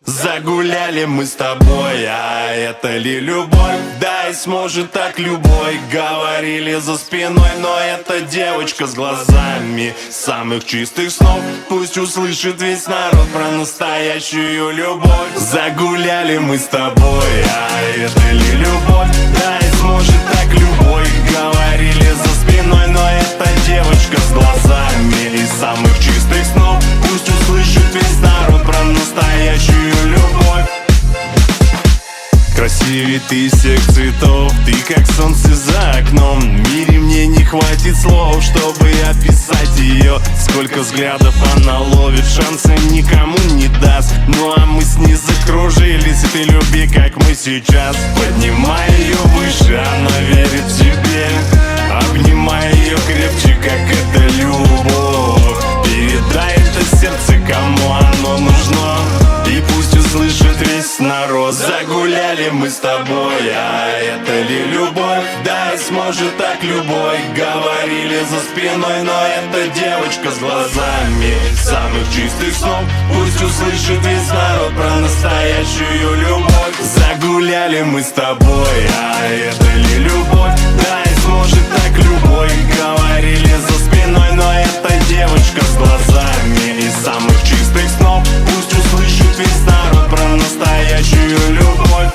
Загуляли мы с тобой, а это ли любовь? Да и сможет так любой. Говорили за спиной, но эта девочка с глазами самых чистых снов. Пусть услышит весь народ про настоящую любовь. Загуляли мы с тобой, а это ли любовь? Да и сможет так любой. Говорили за спиной, но эта девочка с глазами из самых чистых снов. Пусть услышит весь народ про настоящую любовь. Красивее ты всех цветов, ты как солнце за окном. В мире мне не хватит слов, чтобы описать ее. Сколько взглядов она ловит, шанса никому не даст. Ну а мы с ней закружились в этой любви, как мы сейчас. Поднимай ее выше, она верит в себе. Обнимай ее крепче, как это любовь. Передай это сердце, кому оно нужно, и пусть услышит весь народ. Загуляли мы с тобой, а это ли любовь? Да и сможет так любой. Говорили за спиной, но эта девочка с глазами самых чистых снов. Пусть услышит весь народ про настоящую любовь. Загуляли мы с тобой, а это ли любовь? Да и сможет так любой. Говорили за спиной, но эта девочка с глазами из самых чистых снов. Пусть услышит весь народ про настоящую любовь.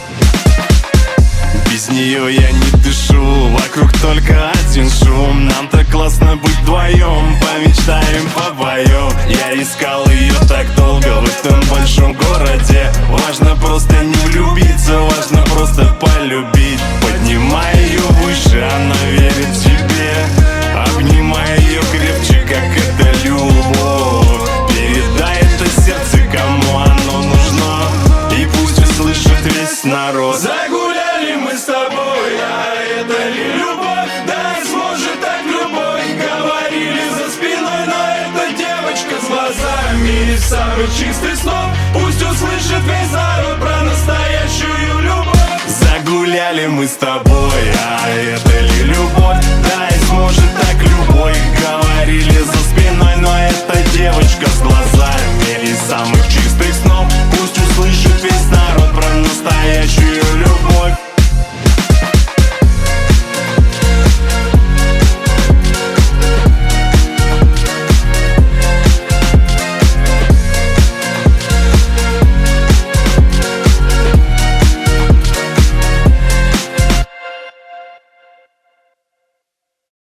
Без нее я не дышу, вокруг только один шум. Нам так классно быть вдвоем, помечтаем, попоем. Я искал ее так долго в этом большом городе. Важно просто не влюбиться, важно просто полюбить. Поднимай ее выше, она верит в себе. Обнимай ее крепче, как это любовь. Передай это сердце, кому оно нужно, и пусть услышит весь народ. Загуляли мы с тобой, а это ли любовь? Да и сможет так любой. Говорили за спиной, но эта девочка с глазами из самых чистых снов. Пусть услышит весь народ про настоящую любовь. Загуляли мы с тобой, а это ли любовь? Да и сможет так любой. Говорили за